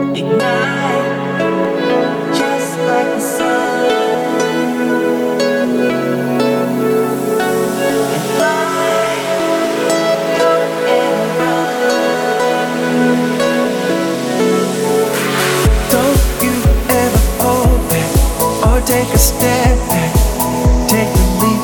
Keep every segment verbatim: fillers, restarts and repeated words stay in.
Ignite, just like the sun, and fly, go and run. Don't you ever hold back or take a step back. Take the leap.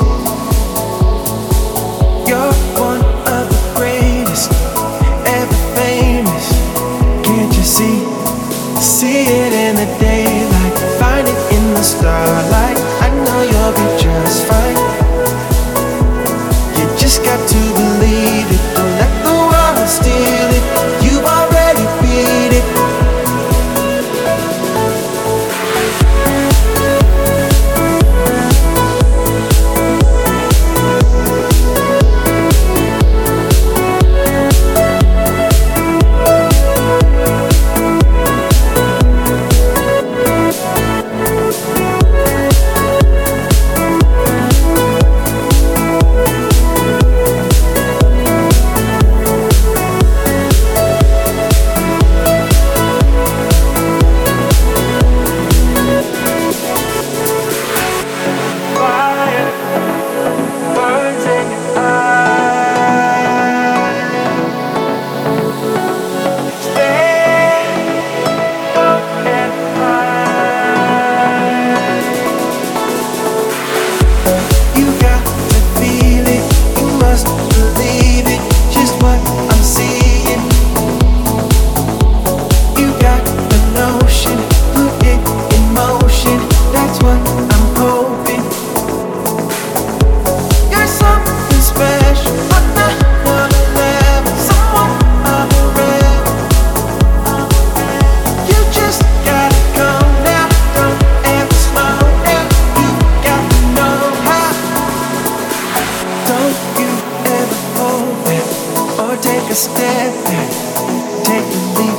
You're one of the greatest, ever famous. Can't you see? See it in the daylight, find it in the starlight. I know you'll be just fine. You just got to believe it. Don't let the world steal it. You already beat it. Take a step back, take the leap.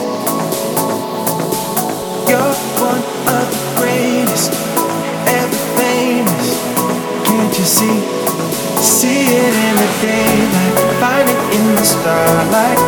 You're one of the greatest, ever famous. Can't you see? See it in the daylight, find it in the starlight.